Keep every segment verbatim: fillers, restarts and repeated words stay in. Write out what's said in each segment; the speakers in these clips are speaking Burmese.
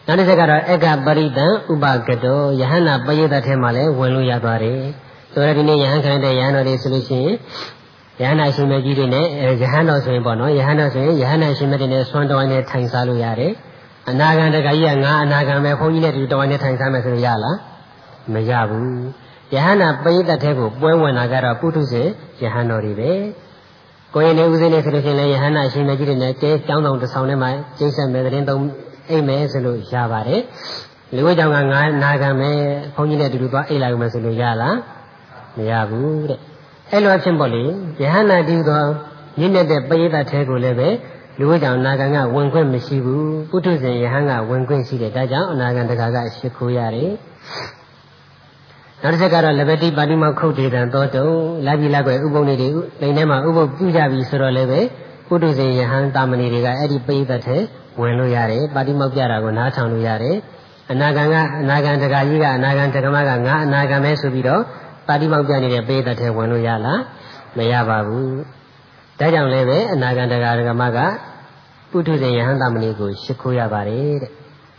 နောက်တစ်ချက်ကတော့အက္ခပရိတံဥပကတောယဟန္တာပရိသတ်ထဲမှာလည်းဝင်လို့ရသွားတယ်ဆိုတော့ဒီနေ့ယဟန်ခံတဲ့ယဟန်တော်တွေဆိုလို့ရှိရင်ယဟန္တာရှင်မကြီးတွေနဲ့ယဟန်တော်ဆိုရင်ပေါ့နော်ယဟန်တော်ဆိုရင်ယဟန္တာရှင်မတွေနဲ့ဆွမ်းတော်နဲ့ထိုင်စားလို့ရတယ်အနာဂံတခါကြီးကငါအနာဂံပဲဘုန်းကြီးနဲ့တူတော်နဲ့ထိုင်စားမယ်ဆိုလို့ရလားမရဘူးယဟန္တာပရိသတ်ထဲကိုပွဲဝင်တာကတော့ပုထုဇဉ်ယဟန်တော်တွေပဲကိုရင်နေဦးစင်းနေဆိုလို့ရှိရင်လည်းယဟန္တာရှင်မကြီးတွေနဲ့ကျဲကျောင်းဆောင်တစ်ဆောင်ထဲမှာကျိတ်ဆက်မယ်တဲ့သုံးအိမ်မယ်ဆိုလို့ရပါတယ်လူဝဲကြောင့်ကငါနာခံမယ်ဘုန်းကြီးနဲ့တူတူသွားအိတ်လိုက်မယ်ဆိုလို့ရလားမရဘူးတဲ့အဲ့လိုအဖြစ်ပေါ့လေယဟန္တာတူသောရင်းနေတဲ့ပရိသတ်ထဲကိုလည်းပဲလူဝဲကြောင့်နာခံကဝင်ခွင့်မရှိဘူးပုထုဇဉ်ယဟန်ကဝင်ခွင့်ရှိတယ်ဒါကြောင့်အနာခံတကာကရှိခိုးရတယ်နောက်တစ်ချက်ကတော့လဘတိပါတိမောခုတ်တေတံသောတုံလာပြီလာကွယ်ဥပုံတွေလိန်ထဲမှာဥပုပ်ပြုကြပြီဆိုတော့လည်းပဲပုထုဇဉ်ယဟန်တာမဏေတွေကအဲ့ဒီပရိသတ်ထဲဝင်လို့ရတယ်ပါတိမောက်ပြတာကိုနားထောင်လို့ရတယ်အနာဂံကအနာဂံတကာကြီးကအနာဂံတက္ကမကငါအနာဂံပဲဆိုပြီးတော့ပါတိမောက်ပြနေတဲ့ပရိသတ်ထဲဝင်လို့ရလားမရပါဘူးဒါကြောင့်လည်းပဲအနာဂံတကာတက္ကမကပုထုဇဉ်ယဟန်တာမဏေကိုရှိခိုးရပါတယ်တဲ့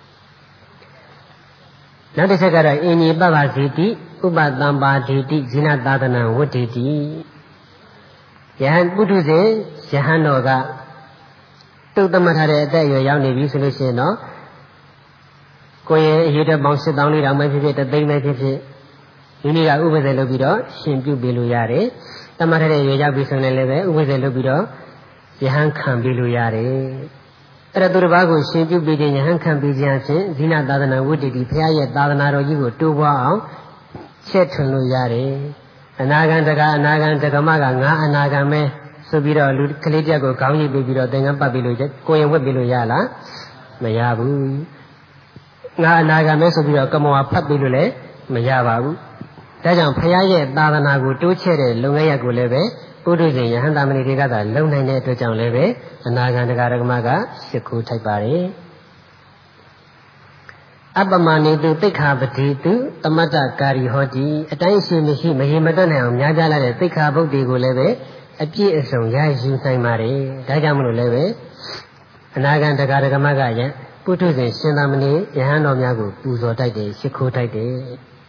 နောက်တစ်ချက်ကတော့အင်ကြီးပပ္ပဇိတိဥပတံပါဒိတိဇိနသာသနံဝဋ္ဌိတိယဟန်ပုထုဇဉ်ယဟန်တော်ကတုတ်သမတ်ထားတဲ့အသက်အရွယ်ရောက်နေပြီဆိုလို့ရှိရင်တော့ကိုယ်ရဲ့အရေးတက်ပေါင်းရှစ်သောင်းလေးတောင်ပဲဖြစ်ဖြစ်တသိန်းပဲဖြစ်ဖြစ်ဒီနေ့ကဥပဇေလုပ်ပြီးတော့ရှင်ပြုပေးလို့ရတယ်တမတ်ထားတဲ့အရွယ်ရောက်ပြီဆိုရင်လည်းပဲဥပဇေလုပ်ပြီးတော့ယဟန်ခံပေးလို့ရတယ်အဲ့ဒါသူတစ်ပါးကိုရှင်ပြုပေးခြင်းယဟန်ခံပေးခြင်းအပြင်ဇိနသာသနာဝဋ္ဌိတိဘုရားရဲ့သာသနာတော်ကြီးကိုတိုးပွားအောင်ချက်ထွင်လို့ရတယ်အနာဂံတကအနာဂံတက္ကမကငါအနာဂံပဲဆိုပြီးတော့လူကလေးတယောက်ကိုခေါင်းရိပ်ပေးပြီးတော့သင်္ကန်းပတ်ပြီးလို့ကိုရင်ဝက်ပြီးလို့ရလားမရဘူးငါအနာဂံပဲဆိုပြီးတော့ကမောဖတ်ပြီးလို့လည်းမရပါဘူးဒါကြောင့်ဘုရားရဲ့သာသနာကိုတိုးချဲ့တဲ့လုပ်ငန်းရပ်ကိုလည်းပဲပုထုဇဉ်ယဟန်တာမဏေတွေကသာလုံနိုင်တဲ့အတွက်ကြောင့်လည်းပဲအနာဂံတကာရကမကရှ िख ိုးထိုက်ပါတယ်အပမနိတုသိက္ခာပတိတုတမတ္တကာရီဟောတိအတိုင်းရှိမရှိမရေမတွက်နိုင်အောင်များကြလာတဲ့သိက္ခာပုဒ်တွေကိုလည်းပဲအပြည့်အစုံရယူနိုင်ပါတယ်ဒါကြောင့်မလို့လည်းပဲအနာဂံတကာရကမကယပုထုဇဉ်ရှင်သာမဏေယဟန်တော်များကိုပူဇော်တိုက်တယ်ရှ िख ိုးတိုက်တယ်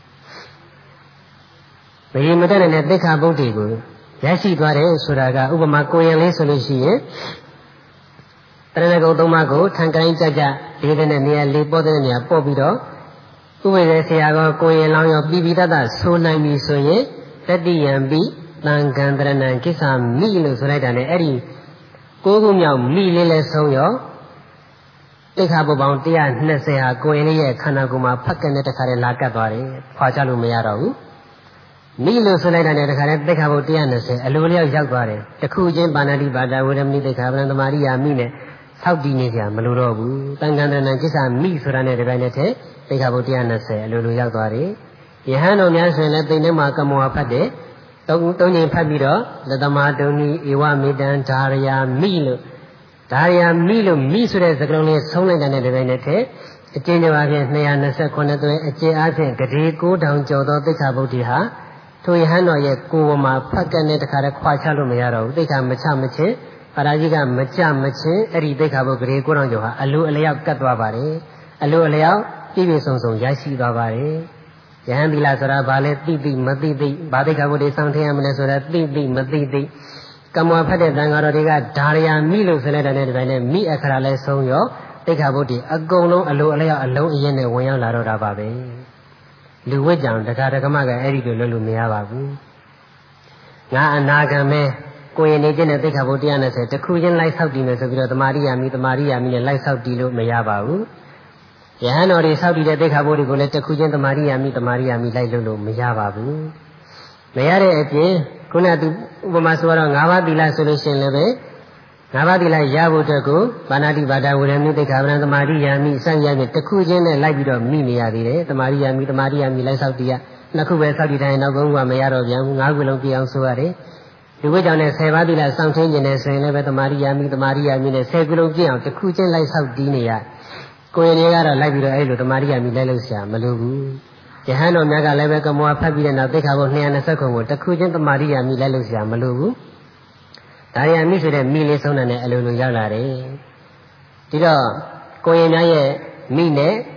မရေမတွက်နိုင်တဲ့သိက္ခာပုဒ်တွေကိုရရှိသွားတယ်ဆိုတာကဥပမာကိုရင်လေးဆိုလို့ရှိရင်တရဏဂုံသုံးပါးကိုထန်ကိုင်းကြကြလေးတဲ့နေရာလေးပေါ်တဲ့နေရာပို့ပြီးတော့ဥပ္ပေဆရာကကိုရင်လောင်းရောပြီးပြီးတတ်တာဆိုနိုင်ပြီဆိုရင်တတိယံပိတံကံတရဏံကိစ္စမိလို့ဆိုလိုက်တာနဲ့အဲ့ဒီကိုးခုမြောက်မိလေးလဲဆုံးရောတိခါပုပ္ပောင်one twentyဟာကိုရင်လေးရဲ့ခန္ဓာကိုယ်မှာဖက်ကနဲ့တခါတည်းလာကတ်သွားတယ်ခွာချလို့မရတော့ဘူးမိလို့ဆိုလိုက်တာနဲ့တခါတည်းတိခါပုone twentyအလိုလျောက်ရောက်သွားတယ်တခုချင်းပါဏာတိပါဒဝေရမဏိတိခါဗရံသမารိယာမိနဲ့ဆောက်တည်နေကြမလို့တော့ဘူးတန်ခန္ဓာနဲ့ကိစ္စမိဆိုတာနဲ့ဒီပိုင်းနဲ့တည်းတိခါပုone twentyအလိုလိုရောက်သွားတယ်ယဟန်တော်များဆိုရင်လည်းသိနေမှာကမောဖတ်တယ်သုံးသုံးချိန်ဖတ်ပြီးတော့သတ္တမတုံဤဧဝမေတံဓာရယာမိလို့ဓာရယာမိလို့မိဆိုတဲ့စကားလုံးလေးဆုံးလိုက်တဲ့ဒီပိုင်းနဲ့တည်းအကျဉ်းချုပ်အပြင်two twenty-nineသွဲအကျဉ်းအပြင်ဂတိnine thousandကျော်သောသိက္ခာပုဒ်ဒီဟာထိုယဟန်တော်ရဲ့ကိုယ်ပေါ်မှာဖတ်ကနဲ့တခါတည်းခွာချလို့မရတော့ဘူးသိက္ခာမချမချင်းပါရာကြီးကမကြမချင်းအဲ့ဒီသိက္ခာပုဒ်ဂရေnine thousandကျော်ဟာအလိုအလျောက်ကတ်သွားပါတယ်အလိုအလျောက်ပြည့်ပြည့်စုံစုံရရှိသွားပါတယ်ယဟန်သီလဆိုတာဘာလဲသိသိမသိသိဘာသိက္ခာပုဒ်တွေစောင့်ထင်းရမလဲဆိုတာသိသိမသိသိကမ္မဖတ်တဲ့တန်ဃာတော်တွေကဓာရယာမိလို့ဆိုလိုက်တဲ့ဒီပိုင်းနဲ့မိအခရာလဲဆုံးရောသိက္ခာပုဒ်တွေအကုန်လုံးအလိုအလျောက်အလုံးအရင်နဲ့ဝင်ရောက်လာတော့တာပါပဲလူဝိကြောင့်တခါတခါမှကအဲ့ဒီလိုလုပ်လို့မရပါဘူးငါအနာဂံမဲကိုရင်နေခြင်းနဲ့သိက္ခာပုဒ်one twentyတခုချင်းလိုက်ဆောက်တည်မယ်ဆိုပြီးတော့တမာရိယာမိတမာရိယာမိနဲ့လိုက်ဆောက်တည်လို့မရပါဘူးယဟန်တော်တွေဆောက်တည်တဲ့သိက္ခာပုဒ်တွေကိုလည်းတခုချင်းတမာရိယာမိတမာရိယာမိလိုက်လို့လို့မရပါဘူးမရတဲ့အပြင်ခုနကသူဥပမာဆိုတော့၅ပါးသီလဆိုလို့ရှိရင်လည်းပဲ၅ပါးသီလရဖို့အတွက်ကိုပါဏာတိပါဒဝေရမဏိသိက္ခာပဒံတမာရိယာမိစံရတဲ့တခုချင်းနဲ့လိုက်ပြီးတော့မိနေရသေးတယ်တမာရိယာမိတမာရိယာမိလိုက်ဆောက်တည်ရနှစ်ခုပဲဆောက်တည်တိုင်းနောက်ကုန်းကမရတော့ပြန်ဘူး၅ခုလုံးပြည့်အောင်ဆိုရတယ်ဒီဝိကြောင့်နဲ့tenပါးသီလစောင့်ထင်းခြင်းနဲ့ဆိုရင်လည်းပဲတမာရိယာမိတမာရိယာမိနဲ့tenခုလုံးပြည့်အောင်တခုချင်းလိုက်ဆောက်တည်နေရကိုယ်ရည်ကတော့လိုက်ပြီးတော့အဲ့လိုတမာရိယာမိလိုက်လို့ဆရာမလိုဘူးယဟန်တော်များကလည်းပဲကမောဖတ်ပြီးတဲ့နောက်သိက္ခာပုဒ်two twentyကိုတခုချင်းတမာရိယာမိလိုက်လို့ဆရာမလိုဘူးဒါရီယာမိဆိုတဲ့မိလေးဆုံးတဲ့အလိုလိုရောက်လာတယ်ဒီတော့ကိုရင်များရဲ့မိနဲ့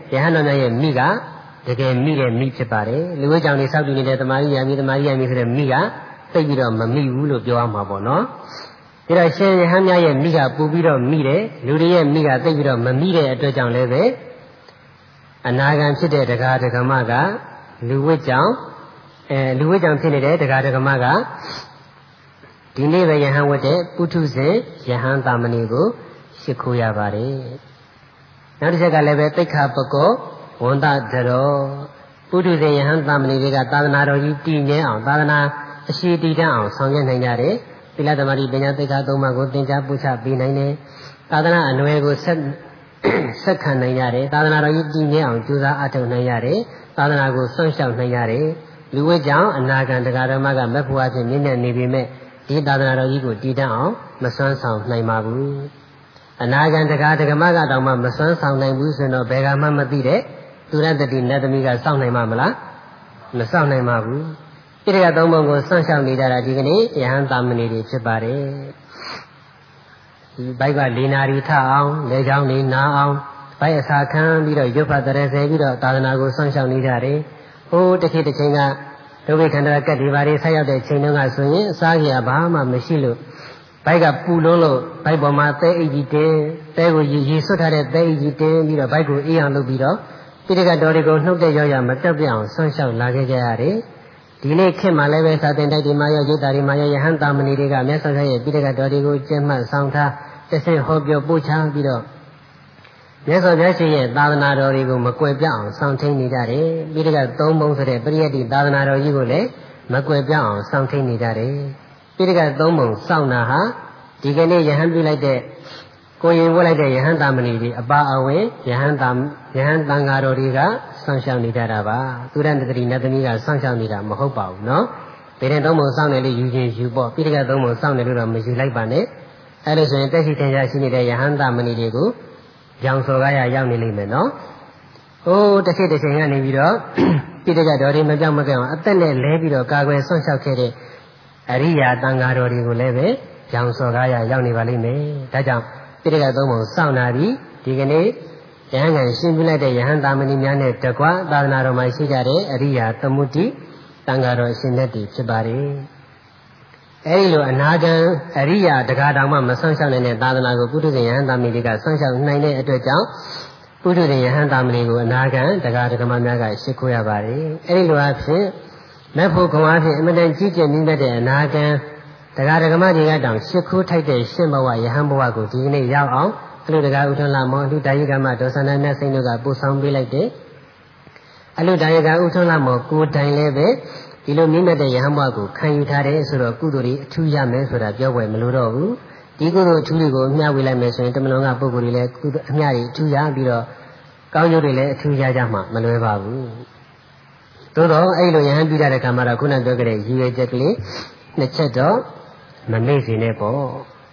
ယဟန်တော်များရဲ့မိကတကယ်မိတဲ့မိဖြစ်ပါတယ်လူဝဲကြောင့်နေဆောက်တည်နေတဲ့တမာရီယာမိတမာရီယာမိဆိုတဲ့မိကသိပြီးတော့မမိဘူးလို့ပြောရမှာပေါ့နော်ဒါတော့ရှင်ယဟန်များရဲ့မိကပူပြီးတော့မိတယ်လူတွေရဲ့မိကသိပြီးတော့မမိတဲ့အတွက်ကြောင့်လည်းပဲအနာဂံဖြစ်တဲ့ဒကာဒကမကလူဝဲကြောင့်အဲလူဝဲကြောင့်ဖြစ်နေတဲ့ဒကာဒကမကဒီနေ့ပဲယဟန်ဝတ်တဲ့ပုထုဇဉ်ယဟန်တာမဏေကိုရှိခိုးရပါတယ်နောက်တစ်ချက်ကလည်းပဲသိက္ခာပကောဝန္တတရောပုထုဇဉ်ယဟန်တာမဏေတွေကသာသနာတော်ကြီးတည်မြဲအောင်သာသနာအရှိတည်တတ်အောင်ဆောင်ရွက်နိုင်ကြတယ်သီလသမารိပညာသိက္ခာသုံးပါးကိုသင်ကြားပို့ချပေးနိုင်တယ်သာသနာအနွယ်ကိုဆက်ဆက်ခံနိုင်ရတယ်သာသနာတော်ကြီးတည်မြဲအောင်ကြိုးစားအထောက်နိုင်ရတယ်သာသနာကိုစွန့်လျှောက်နိုင်ရတယ်လူဝဲကြောင့်အနာဂံတရားဓမ္မကမက်ဖွားခြင်းမြင့်မြတ်နေပေမဲ့ဒီသာသနာတော်ကြီးကိုတည်တတ်အောင်မစွမ်းဆောင်နိုင်ပါဘူးအနာဂံတရားဓမ္မကတောင်မှမစွမ်းဆောင်နိုင်ဘူးဆိုတော့ဘယ်ကမှမသိတဲ့သူရတ္တိနတ်သမီးကစောင့်နိုင်မှာမလားမစောင့်နိုင်ပါဘူးဣတိကသုံးပုံကိုစွန့်လျှောက်နေကြတာဒီကနေ့ယဟန်တာမဏေတွေဖြစ်ပါတယ်ဒီဘိုက်ကလေးနာရီထအောင်လေချောင်းလေးနာအောင်ဘိုက်အစာခံပြီးတော့ရွတ်ဖတ်တဲ့ဆဲပြီးတော့သာသနာကိုစွန့်လျှောက်နေကြတယ်ဟိုးတစ်ခေတ်တစ်ချိန်ကဒုဗိခန္ဓာကတ်ဒီပါတွေဆက်ရောက်တဲ့ချိန်တုန်းကဆိုရင်အစားကြီးဘာမှမရှိလို့ဘိုက်ကပူလုံးလို့ဘိုက်ပေါ်မှာသဲအိတ်ကြီးတင်းသဲကိုရေရေဆွတ်ထားတဲ့သဲအိတ်ကြီးတင်းပြီးတော့ဘိုက်ကိုအေးအောင်လုပ်ပြီးတော့ပိဋကတော်တွေကိုနှုတ်တဲ့ရောရမတက်ပြအောင်ဆွန့်လျှောက်လာခဲ့ကြရတယ်ဒီနေ့ခေတ်မှာလည်းပဲသာသင်တိုက်ဒီမှာရောရိတ်တာဒီမှာရောယဟန်တာမဏေတွေကမြတ်စွာဘုရားရဲ့ပိဋကတော်တွေကိုကျင့်မှတ်ဆောင်ထားတစ်ဆင့်ဟောပြောပို့ချပြီးတော့မြတ်စွာဘုရားရှင်ရဲ့သာသနာတော်တွေကိုမကွယ်ပြအောင်ဆောင်ထိန်နေကြတယ်ပိဋကသုံးပုံဆိုတဲ့ပရိယတ္တိသာသနာတော်ကြီးကိုလည်းမကွယ်ပြအောင်ဆောင်ထိန်နေကြတယ်ပိဋကသုံးပုံစောင့်တာဟာဒီကနေ့ယဟန်ပြုလိုက်တဲ့ကိုရင်ဝတ်လိုက်တဲ့ယဟန်တာမဏေတွေအပါအဝင်ယဟန်တာယဟန်တန်ဃာတော်တွေကစောင့်ရှောက်နေကြတာပါသူရတ္တိနတ်သမီးကစောင့်ရှောက်နေတာမဟုတ်ပါဘူးနော်ဗေဒင်သုံးပုံစောင့်တယ်လို့ယူခြင်းယူပေါ့ပိဋကသုံးပုံစောင့်တယ်လို့တော့မယူလိုက်ပါနဲ့အဲ့လိုဆိုရင်တက်ရှိထင်ရှားရှိနေတဲ့ယဟန်တာမဏေတွေကိုရောင်စော်ကားရရောက်နေလိမ့်မယ်နော်ဟိုးတစ်ခေတ်တစ်ချိန်ကနေပြီးတော့ပိဋကတော်တွေမကြောက်မကြောက်အောင်အသက်နဲ့လဲပြီးတော့ကာကွယ်ဆွန့်လျှောက်ခဲ့တဲ့အရိယာတန်ဃာတော်တွေကိုလည်းပဲရောင်စော်ကားရရောက်နေပါလိမ့်မယ်ဒါကြောင့်ပိဋကသုံးပုံစောင့်နာပြီးဒီကနေ့ယဟန်ကရှင်းပြလိုက်တဲ့ယဟန်တာမဏေများနဲ့တကွသာသနာတော်မှာရှိကြတဲ့အရိယာသမုဒ္ဒိတန်ဃာတော်အရှင်မြတ်တွေဖြစ်ပါတယ်အဲဒီလိုအနာဂံအရိယာတကားတောင်မှမဆွန့်လျှောက်နိုင်တဲ့သာသနာကိုပုထုဇဉ်ယဟန်တာမဏေတွေကဆွန့်လျှောက်နိုင်တဲ့အတွက်ကြောင့်ပုထုဇဉ်ယဟန်တာမဏေကိုအနာဂံတကားဒကမများကရှိခိုးရပါတယ်အဲဒီလိုအဖြစ်မဲ့ဖို့ခွန်အားဖြင့်အမတန်ကြီးကျယ်မြင့်မြတ်တဲ့အနာဂံတကားဒကမတွေကတောင်ရှိခိုးထိုက်တဲ့ရှင်ဘဝယဟန်ဘဝကိုဒီကနေ့ရောက်အောင်အလုတကာဥထွန်းလာမောအလုတာယိကမဒေါသနာမြတ်စိန်တို့ကပို့ဆောင်ပေးလိုက်တယ်အလုတာယိကဥထွန်းလာမောကိုယ်တိုင်လည်းပဲဒီလိုမြင့်မြတ်တဲ့ယဟန်ဘဝကိုခံယူထားတယ်ဆိုတော့ကုသိုလ်တွေအထူးရမယ်ဆိုတာပြောပွဲမလို့တော့ဘူးဒီကုသိုလ်အထူးတွေကိုအမျှဝေလိုက်မယ်ဆိုရင်တမလွန်ကပုဂ္ဂိုလ်တွေလည်းကုသိုလ်အမျှတွေအထူးရပြီးတော့ကောင်းကျိုးတွေလည်းအထူးရကြမှာမလွယ်ပါဘူးသို့တော့အဲ့လိုယဟန်ပြုတဲ့အခါမှာတော့ခုနပြောခဲ့တဲ့ရည်ရွယ်ချက်ကလေးနှစ်ချက်တော့မမေ့စေနဲ့ပေါ့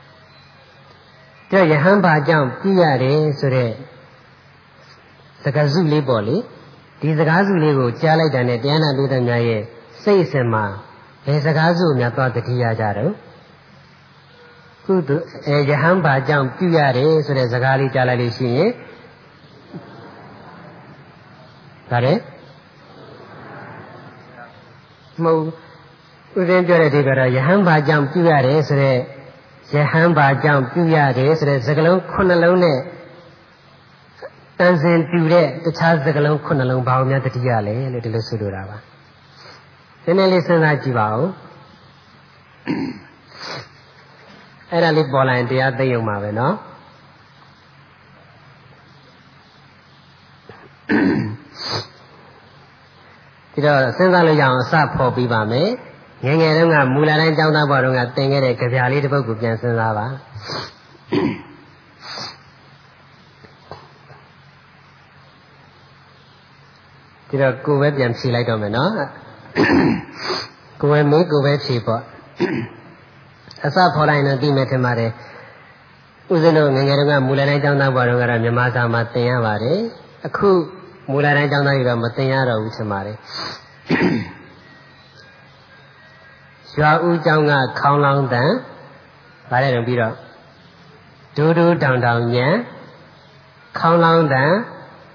တဲ့ယဟန်ဘာကြောင့်ပြည့်ရတယ်ဆိုတဲ့စကားစုလေးပေါ့လေဒီစကားစုလေးကိုကြားလိုက်တဲ့တရားနာလူသားများရဲ့စိတ်အစဉ်မှာဘယ်စကားစုများသွားတတိယကြတော့ကုသအဲယဟန်ဘာကြောင့်ပြည့်ရတယ်ဆိုတဲ့စကားလေးကြားလိုက်လို့ရှိရင်ဒါလေမဟုတ်ဦးဇင်းပြောတဲ့ဒီကတော့ယဟန်ဘာကြောင့်ပြည့်ရတယ်ဆိုတဲ့ယဟန်ဘာကြောင့်ပြုရတယ်ဆိုတဲ့စကားလုံးခုနှလုံးနဲ့တန်စင်ပြူတဲ့တခြားစကားလုံးခုနှလုံးဘာလို့များတတိယလဲလို့ဒီလိုဆိုလိုတာပါနည်းနည်းလေးစဉ်းစားကြည့်ပါဦးအဲ့ဒါလေးပေါ်လာရင်တရားသိအောင်ပါပဲเนาะဒီတော့စဉ်းစားလို့ရအောင်အစဖော်ပြီးပါမယ်ငယ်ငယ်တုန်းကမူလတိုင်းကျောင်းသားဘဝတုန်းကသင်ခဲ့တဲ့ကြပြလေးတစ်ပုဒ်ကိုပြန်စဉ်းစားပါဒီတော့ကိုယ်ပဲပြန်ဖြေလိုက်တော့မယ်နော်ကိုယ်ပဲမေးကိုယ်ပဲဖြေပေါ့အစဖော်လိုက်ရင်သိမယ်ထင်ပါတယ်ဥစဉ်တို့ငယ်ငယ်တုန်းကမူလတိုင်းကျောင်းသားဘဝတုန်းကတော့မြန်မာစာမှာသင်ရပါတယ်အခုမူလတိုင်းကျောင်းသားတွေတော့မသင်ရတော့ဘူးထင်ပါတယ်ရွာဦးကျောင်းကခေါင်းလောင်းတန်ဗါတဲ့တော့ပြီးတော့ဒူးဒူးတောင်တောင်ညံခေါင်းလောင်းတန်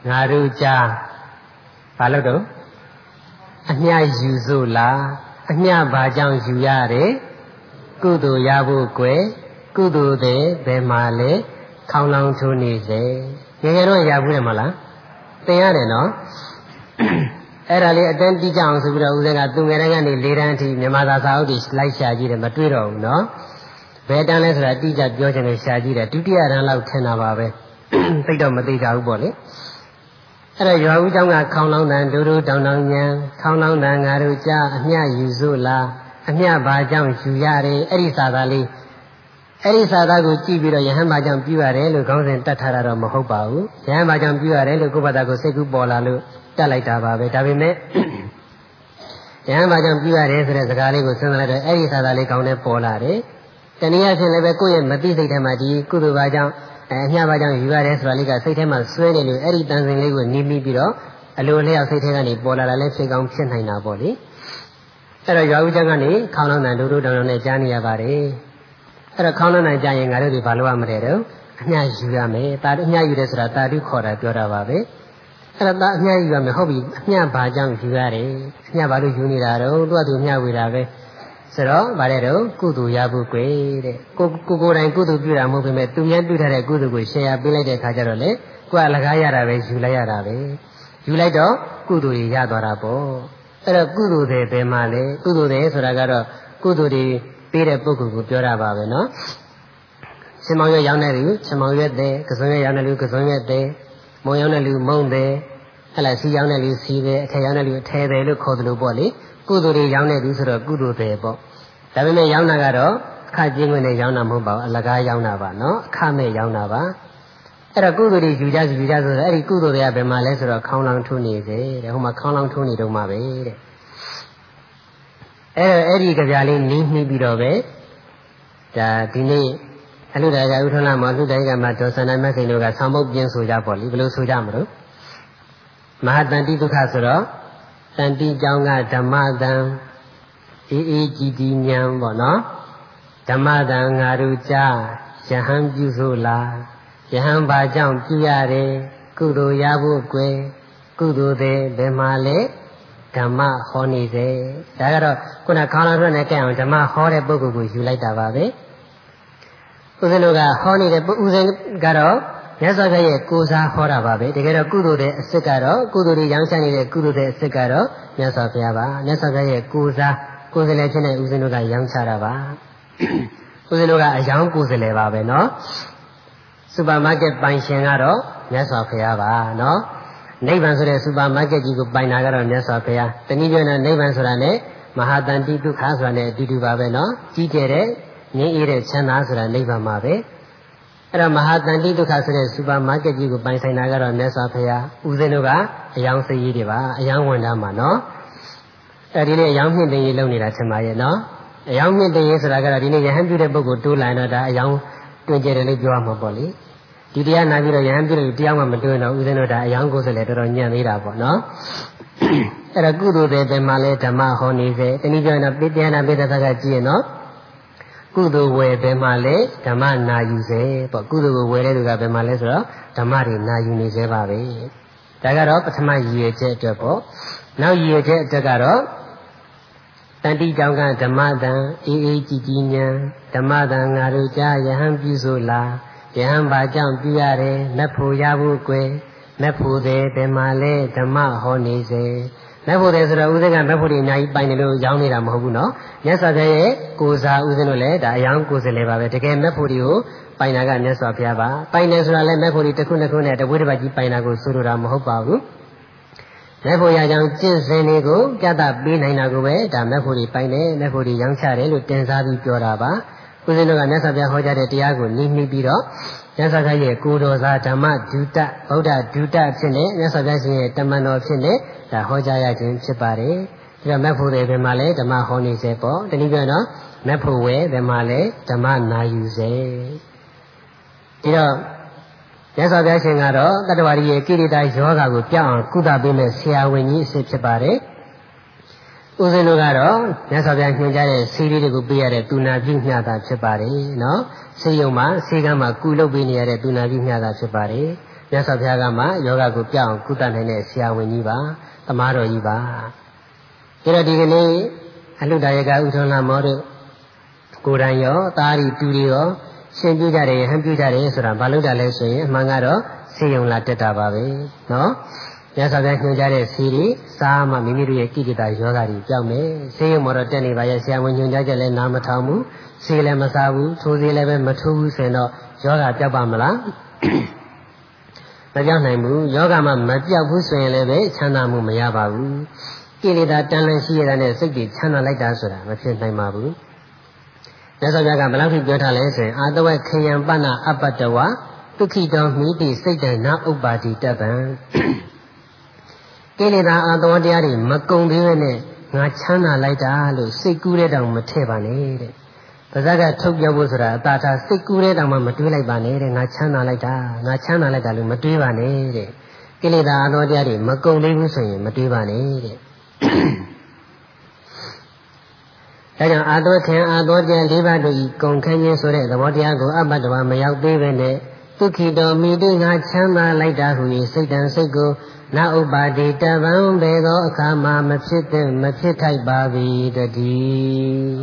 ငါတို့ကြားဘာလို့တော့အမျှယူစို့လားအမျှဘာကြောင့်ယူရတယ်ကုသိုလ်ရဖို့ကွယ်ကုသိုလ်တဲ့ဘယ်မှာလဲခေါင်းလောင်းထိုးနေစေငယ်ငယ်တော့ရဘူးတယ်မလားသင်ရတယ်နော်အဲ့ဒါလေးအတန်းတိကျအောင်ဆိုပြီးတော့ဦးဇင်းကသူငယ်တန်းကနေ၄တန်းအထိမြန်မာသာစာအုပ်တွေလိုက်ရှာကြည့်တယ်မတွေ့တော့ဘူးနော်ဘယ်တန်းလဲဆိုတာတိကျပြောချင်လို့ရှာကြည့်တယ်ဒုတိယတန်းလောက်ထင်တာပါပဲသိတော့မသိကြဘူးပေါ့လေအဲ့တော့ရွာဦးเจ้าကခေါင်းလောင်းတန်ဒူဒူတောင်တောင်ညံခေါင်းလောင်းတန်ငါတို့ကြားအမျှယူစို့လားအမျှဘာကြောင့်ယူရတယ်အဲ့ဒီစာသားလေးအဲ့ဒီစာသားကိုကြည့်ပြီးတော့ယဟန်ဘာကြောင့်ပြုရတယ်လို့ခေါင်းစဉ်တတ်ထားတာတော့မဟုတ်ပါဘူးယဟန်ဘာကြောင့်ပြုရတယ်လို့ကိုယ့်ဘာသာကိုစိတ်ကူးပေါ်လာလို့တတ်လိုက်တာပါပဲဒါပေမဲ့ယဟန်ဘာကြောင့်ပြုရတယ်ဆိုတဲ့စကားလေးကိုစဉ်းစားလိုက်တော့အဲ့ဒီစာသားလေးကောင်းတဲ့ပေါ်လာတယ်တနည်းအားဖြင့်လည်းပဲကိုယ့်ရဲ့မသိစိတ်ထဲမှာဒီကုသိုလ်ဘာကြောင့်အဲအမျှဘာကြောင့်ယူရတယ်ဆိုတာလေးကစိတ်ထဲမှာဆွဲနေလို့အဲ့ဒီတန်စင်လေးကိုနီးပြီးပြီးတော့အလိုလျောက်စိတ်ထဲကနေပေါ်လာတာလည်းဖြစ်ကောင်းဖြစ်နိုင်တာပေါ့လေအဲ့တော့ရွာဦးကျမ်းကနေခေါင်းလောင်းတန်ဒိုးဒိုးတောင်တောင်နဲ့ကြားနေရပါတယ်အဲ့တော့ခေါင်းလောင်းတန်ကြားရင်ငါတို့ဒီဘာလို့ရမလဲတော့အမျှယူရမယ်တာအမျှယူတယ်ဆိုတာတာတုခေါ်တာပြောတာပါပဲအဲ့တော့တာအမျှယူရမယ်ဟုတ်ပြီအမျှဘာကြောင့်ယူရတယ်အမျှဘာလို့ယူနေတာတော့သူကသူအမျှဝေတာပဲဆိုတော့ဗါတဲ့တော့ကုသိုလ်ရဖို့ကွယ်တဲ့ကိုကိုကိုယ်တိုင်ကုသိုလ်ပြုတာမဟုတ်ပေမဲ့သူများပြုထားတဲ့ကုသိုလ်ကိုရှယ်ယာပေးလိုက်တဲ့အခါကျတော့လေကိုယ်ကလကားရတာပဲယူလိုက်ရတာပဲယူလိုက်တော့ကုသိုလ်တွေရသွားတာပေါ့အဲ့တော့ကုသိုလ်တွေဘယ်မှာလဲကုသိုလ်တွေဆိုတာကတော့ကုသိုလ်တွေပေးတဲ့ပုဂ္ဂိုလ်ကိုပြောတာပါပဲနော်ရှင်မောင်ရွက်ရောင်းတဲ့လူရှင်မောင်ရွက်တဲ့ကစွန်ရွက်ရောင်းတဲ့လူကစွန်ရွက်တဲ့မုံရောင်းတဲ့လူမုံတဲ့ဟဲ့လားစီရောင်းတဲ့လူစီတယ်အထည်ရောင်းတဲ့လူအထည်တယ်လို့ခေါ်တယ်လို့ပေါ့လေကုသိုလ်တွေရောင်းတဲ့လူဆိုတော့ကုသိုလ်တွေပေါ့ဒါပေမဲ့ရောင်းတာကတော့အခကျင်းဝင်နဲ့ရောင်းတာမဟုတ်ပါဘူးအလကားရောင်းတာပါနော်အခမဲ့ရောင်းတာပါအဲ့တော့ကုသိုလ်တွေယူကြစီယူကြဆိုတော့အဲ့ဒီကုသိုလ်တွေကဘယ်မှာလဲဆိုတော့ခေါင်းလောင်းထိုးနေစေတဲ့ဟိုမှာခေါင်းလောင်းထိုးနေတော့မှာပဲတဲ့အဲ့တော့အဲ့ဒီကြပြလေးနီးနှီးပြီးတော့ပဲဒါဒီနေ့အလှဒါကဥထလာမှာအလှတိုင်းကမှာဒေါ်စန္ဒမခိန်တို့ကဆောင်းပုတ်ပြင်းဆိုကြပေါ့လေဘယ်လိုဆိုကြမလို့မဟာတန်တိဒုက္ခဆိုတော့တန်တိကြောင့်ကဓမ္မတန်အေးအေးကြည်ကြည်ဉာဏ်ပေါ့နော်ဓမ္မတန်ငါတို့ကြားယဟန်ပြုဆိုလားယဟန်ဘာကြောင့်ပြုရတယ်ကုသိုလ်ရဖို့ကွယ်ကုသိုလ်တွေဘယ်မှာလဲဓမ္မဟောနေစေဒါကတော့ခုနခေါင်းလောင်းထွက်နဲ့ကြံအောင်ဓမ္မဟောတဲ့ပုဂ္ဂိုလ်ကိုယူလိုက်တာပါပဲဦးဇင်းတို့ကဟောနေတဲ့ဦးဇင်းကတော့မြတ်စွာဘုရားရဲ့ကိုးစားဟောတာပါပဲတကယ်တော့ကုသိုလ်တဲ့အစစ်ကတော့ကုသိုလ်တွေရောင်းချနေတဲ့ကုသိုလ်တဲ့အစစ်ကတော့မြတ်စွာဘုရားပါမြတ်စွာဘုရားရဲ့ကိုးစားကိုယ်စလဲဖြစ်တဲ့ဦးဇင်းတို့ကရောင်းချတာပါဦးဇင်းတို့ကအယောင်းကိုယ်စလဲပါပဲနော်စူပါမားကတ်ပိုင်ရှင်ကတော့မြတ်စွာဘုရားပါနော်နိဗ္ဗာန်ဆိုတဲ့စူပါမားကတ်ကြီးကိုပိုင်တာကတော့မြတ်စွာဘုရားတနည်းပြောရင်နိဗ္ဗာန်ဆိုတာနဲ့မဟာတန်တိဒုက္ခဆိုတာနဲ့အတူတူပါပဲနော်ကြီးကျယ်တဲ့ငြိမ်းအေးတဲ့ချမ်းသာဆိုတာနိဗ္ဗာန်ပါပဲအဲ့တော့မဟာတန်တိဒုက္ခဆိုတဲ့စူပါမားကတ်ကြီးကိုပိုင်ဆိုင်တာကတော့မြတ်စွာဘုရားဦးဇင်းတို့ကအယောင်းစည်းတွေပါအယောင်းဝန်တာမှာနော်အဲဒီနေ့အယောင်းမြင့်တင်ရေးလုပ်နေတာထင်ပါရဲ့နော်အယောင်းမြင့်တင်ရေးဆိုတာကတော့ဒီနေ့ယဟန်ပြုတဲ့ပုဂ္ဂိုလ်တိုးလာရင်တော့ဒါအယောင်းတွင်ကျတယ်လို့ပြောရမှာပေါ့လေဒီတရားနာပြီးတော့ယဟန်ပြုတဲ့တရားမှမတွင်တော့ဦးဇင်းတို့ဒါအယောင်းကိုယ်ဆိုလည်းတော်တော်ညံ့သေးတာပေါ့နော်အဲ့တော့ကုသိုလ်တွေဘယ်မှာလဲဓမ္မဟောနေစေတနည်းပြောရင်တော့ပိတရားနာပိသသကကြည့်ရင်နော်ကုသိုလ်ဝယ်ဘယ်မှာလဲဓမ္မနာယူစေပေါ့ကုသိုလ်ကိုဝယ်တဲ့လူကဘယ်မှာလဲဆိုတော့ဓမ္မတွေနာယူနေစေပါပဲဒါကတော့ပထမရည်ရွယ်ချက်အတွက်ပေါ့နောက်ရည်ရွယ်ချက်အတွက်ကတော့တန်တိကြောင့်ကဓမ္မတန်အေးအေးကြည်ကြည်ဉာဏ်ဓမ္မတန်ငါတို့ကြားယဟန်ပြုဆိုလားယဟန်ဘာကြောင့်ပြုရတယ်လက်ဖို့ရဖို့ကွယ်လက်ဖို့တဲ့ဘယ်မှာလဲဓမ္မဟောနေစေလက်ဖို့တဲ့ဆိုတော့ဦးဇင်းကလက်ဖို့တွေအများကြီးပိုင်တယ်လို့ရောင်းနေတာမဟုတ်ဘူးနော်မြတ်စွာဘုရားရဲ့ကိုးစားဦးဇင်းတို့လည်းဒါအယောင်ကိုးစလဲပါပဲတကယ်လက်ဖို့တွေကိုပိုင်တာကမြတ်စွာဘုရားပါပိုင်တယ်ဆိုတာလည်းလက်ဖို့တွေတစ်ခုတစ်ခုနဲ့တပွေးတစ်ပတ်ကြီးပိုင်တာကိုဆိုလိုတာမဟုတ်ပါဘူးလက်ဖို့ရကြောင့်ကျင့်စဉ်တွေကိုပြသပေးနိုင်တာကိုပဲဒါလက်ဖို့တွေပိုင်တယ်လက်ဖို့တွေရောင်းချတယ်လို့တင်စားပြီးပြောတာပါဦးဇင်းတို့ကမြတ်စွာဘုရားဟောကြားတဲ့တရားကိုနိမ့်မိပြီးတော့မြတ်စွာဘုရားရဲ့ကိုယ်တော်စာဓမ္မဒုတဗုဒ္ဓဒုတဖြစ်နေမြတ်စွာဘုရားရှင်ရဲ့တမန်တော်ဖြစ်နေဒါဟောကြားရခြင်းဖြစ်ပါတယ်ဒီတော့မက်ဖို့တွေဘယ်မှာလဲဓမ္မဟောနေစေပေါ့တနည်းပြောတော့မက်ဖို့ဝဲဘယ်မှာလဲဓမ္မနာယူစေဒီတော့မြတ်စွာဘုရားရှင်ကတော့တတ္တဝါရီရဲ့ကိရိတာယောဂါကိုပြောင်းအောင်ကုသပေးမဲ့ဆရာဝန်ကြီးအစ်ဖြစ်ပါတယ်ဦးဇင်းတို့ကတော့မြတ်စွာဘုရားညွှန်ကြားတဲ့ဆေးလေးတွေကိုပေးရတဲ့တူနာပြုမျှတာဖြစ်ပါတယ်နော်ဆေးရုံမှာဆေးကမ်းမှာကုလုပ်ပေးနေရတဲ့တူနာပြုမျှတာဖြစ်ပါတယ်မြမြတ်စွာဘုရားကမှယောဂကိုပြောင်းကုသနိုင်တဲ့ဆရာဝန်ကြီးပါသမားတော်ကြီးပါဒါတော့ဒီကနေ့အလှဒါယကဥထုံးလာမောတို့ကိုယ်တိုင်ရောသားရီတူရီရောရှင်ပြုကြတယ်ဟန်ပြုကြတယ်ဆိုတာဘာလို့တာလဲဆိုရင်အမှန်ကတော့ဆေးရုံလာတက်တာပါပဲနော်မြတ်စွာဘုရားညွှန်ကြားတဲ့ဆေးတွေစားမှမိမိတို့ရဲ့ကိလေသာယောဂတွေပြောင်းမယ်ဆေးရုံမှာတော့တက်နေပါရဲ့ဆရာဝန်ညွှန်ကြားချက်လည်းနားမထောင်ဘူးဆေးလည်းမစားဘူးထိုးဆေးလည်းပဲမထိုးဘူးဆိုရင်တော့ယောဂပြောက်ပါမလားမပြောက်နိုင်ဘူးယောဂမှမပြောက်ဘူးဆိုရင်လည်းပဲချမ်းသာမှုမရပါဘူးကိလေသာတန်လန့်ရှိရတဲ့စိတ်တွေချမ်းသာလိုက်တာဆိုတာမဖြစ်နိုင်ပါဘူးမြတ်စွာဘုရားကဘယ်လောက်ထိပြောထားလဲဆိုရင်အာတဝက်ခယံပဏအပတ္တဝဒုက္ခိတောမိတိစိတ်တနာဥပ္ပါတိတပံကိလေသာအာတဝတရားတွေမကုန်သေးပဲနဲ့ငါချမ်းသာလိုက်တာလို့စိတ်ကူးတဲ့တောင်မထည့်ပါနဲ့တဲ့ပါဇက်ကထုတ်ပြောဖို့ဆိုတာအတာထားစိတ်ကူးတဲ့တောင်မှမတွေးလိုက်ပါနဲ့တဲ့ငါချမ်းသာလိုက်တာငါချမ်းသာလိုက်တာလို့မတွေးပါနဲ့တဲ့ကိလေသာအာတဝတရားတွေမကုန်သေးဘူးဆိုရင်မတွေးပါနဲ့တဲ့ဒါကြောင့်အာသောခင်အာသောကျန်လေးပါးတို့ဤကုန်ခန်းခြင်းဆိုတဲ့သဘောတရားကိုအပတ္တဝမရောက်သေးပဲနဲ့ဒုက္ခိတောမိတိငါချမ်းသာလိုက်တာဟူ၍စိတ်တန်စိတ်ကိုနာဥပါတိတဗံဘေသောအခါမှာမဖြစ်တဲ့မဖြစ်ထိုက်ပါပြီတည်း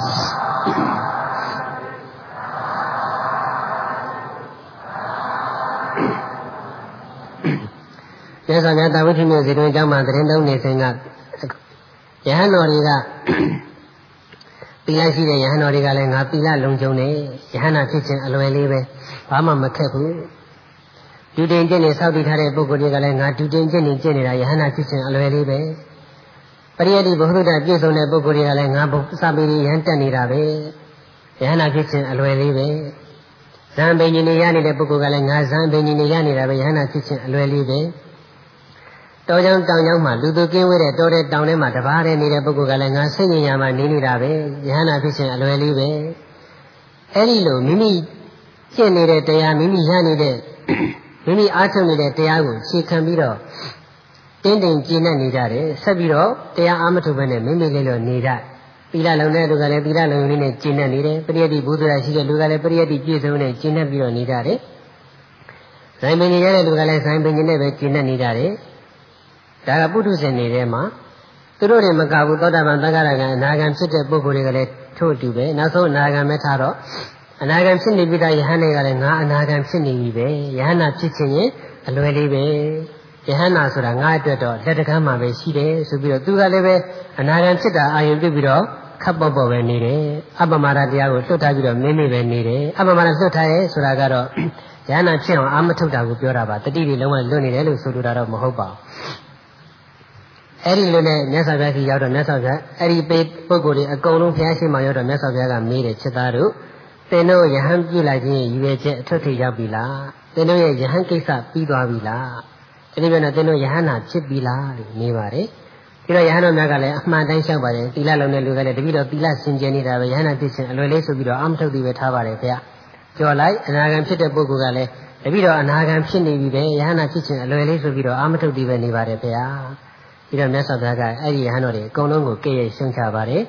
ကျေးဇူးများတာဝိထိမျိုးစီတွင်အကြောင်းမှာသတင်းသုံးနေစဉ်ကယဟန်တော်တွေကပီလရှိတဲ့ယဟန်တော်တွေကလည်းငါပီလလုံခြုံနေယဟန်နာဖြစ်ခြင်းအလွယ်လေးပဲဘာမှမခက်ဘူးဒုတင်ကျင့်နေစောင့်တည်ထားတဲ့ပုဂ္ဂိုလ်တွေကလည်းငါဒုတင်ကျင့်နေကျင့်နေတာယဟန်နာဖြစ်ခြင်းအလွယ်လေးပဲပရိယတိဘုဟုတ္တပြည့်စုံတဲ့ပုဂ္ဂိုလ်တွေကလည်းငါစာပေရဟန်တက်နေတာပဲယဟန်နာဖြစ်ခြင်းအလွယ်လေးပဲဇံပင်ကြီးနေရနေတဲ့ပုဂ္ဂိုလ်ကလည်းငါဇံပင်ကြီးနေရနေတာပဲယဟန်နာဖြစ်ခြင်းအလွယ်လေးပဲတောကြောင်တောင်ကြောင်မှာလူသူကင်းဝဲတဲ့တောတဲ့တောင်ထဲမှာတပါးတည်းနေတဲ့ပုဂ္ဂိုလ်ကလည်းငါစိတ်ဉာဏ်မှာနေနေတာပဲယဟန္တာဖြစ်ခြင်းအလွယ်လေးပဲအဲ့ဒီလိုမိမိကျင့်နေတဲ့တရားမိမိရနေတဲ့မိမိအားထုတ်နေတဲ့တရားကိုရှေခံပြီးတော့တင်းတင်းကျင့်နေကြတယ်ဆက်ပြီးတော့တရားအားမထုတ်ဘဲနဲ့မိမိလေးလိုနေကြသီလလုံတဲ့လူကလည်းသီလလုံလေးနဲ့ကျင့်နေတယ်ပရိယတ်တိဘုဒ္ဓရာရှိတဲ့လူကလည်းပရိယတ်တိပြည့်စုံနဲ့ကျင့်နေပြီးတော့နေကြတယ်ဇိုင်းပင်ကြီးရတဲ့လူကလည်းဇိုင်းပင်ကြီးနဲ့ပဲကျင့်နေကြတယ်ဒါကပုထုဇဉ်တွေထဲမှာသူတို့တွေမကဘူးသောတာပန်သက္ကရာကံအနာဂံဖြစ်တဲ့ပုဂ္ဂိုလ်တွေကလည်းထို့အတူပဲနောက်ဆုံးအနာဂံမဲ့ထားတော့အနာဂံဖြစ်နေပြီသားယဟန်တွေကလည်းငါအနာဂံဖြစ်နေပြီပဲယဟန်နာဖြစ်ခြင်းရင်အလွယ်လေးပဲယဟန်နာဆိုတာငါအတွက်တော့လက်တကမ်းမှာပဲရှိတယ်ဆိုပြီးတော့သူကလည်းပဲအနာဂံဖြစ်တာအာရုံပြုပြီးတော့ခပ်ပေါ်ပေါ်ပဲနေတယ်အပမဒတရားကိုလွတ်ထားပြီးတော့မင်းမေပဲနေတယ်အပမဒလွတ်ထားရဲဆိုတာကတော့ယဟန်နာဖြစ်အောင်အာမထုတ်တာကိုပြောတာပါတတိတွေလုံးဝလွတ်နေတယ်လို့ဆိုလိုတာတော့မဟုတ်ပါဘူးအဲ့ဒီလိုနဲ့မြတ်စွာဘုရားကြီးရောက်တော့မြတ်စွာဘုရားအဲ့ဒီပေပုဂ္ဂိုလ်တွေအကုန်လုံးဘုရားရှိခိုးမှရောက်တော့မြတ်စွာဘုရားကမေးတယ်ချစ်သားတို့သင်တို့ယဟန်ပြုလိုက်ခြင်းရည်ရွယ်ချက်အထွတ်ထိပ်ရောက်ပြီလားသင်တို့ရဲ့ယဟန်ကိစ္စပြီးသွားပြီလားဒီလိုမျိုးနဲ့သင်တို့ယဟန်နာဖြစ်ပြီလားလို့မေးပါတယ်ပြီးတော့ယဟန်တော်များကလည်းအမှန်တိုင်းလျှောက်ပါတယ်သီလလုံးတဲ့လူကလည်းတပိတော့သီလစင်ကြယ်နေတာပဲယဟန်နာဖြစ်ခြင်းအလွယ်လေးဆိုပြီးတော့အမထုတ်သေးပဲထားပါတယ်ဗျာကြော်လိုက်အနာဂံဖြစ်တဲ့ပုဂ္ဂိုလ်ကလည်းတပိတော့အနာဂံဖြစ်နေပြီပဲယဟန်နာဖြစ်ခြင်းအလွယ်လေးဆိုပြီးတော့အမထုတ်သေးပဲနေပါတယ်ဗျာပြီးတော့မြတ်စွာဘုရားကအဲ့ဒီယဟန်တော်တွေအကုန်လုံးကိုကြည့်ရရှင်းချပါတယ်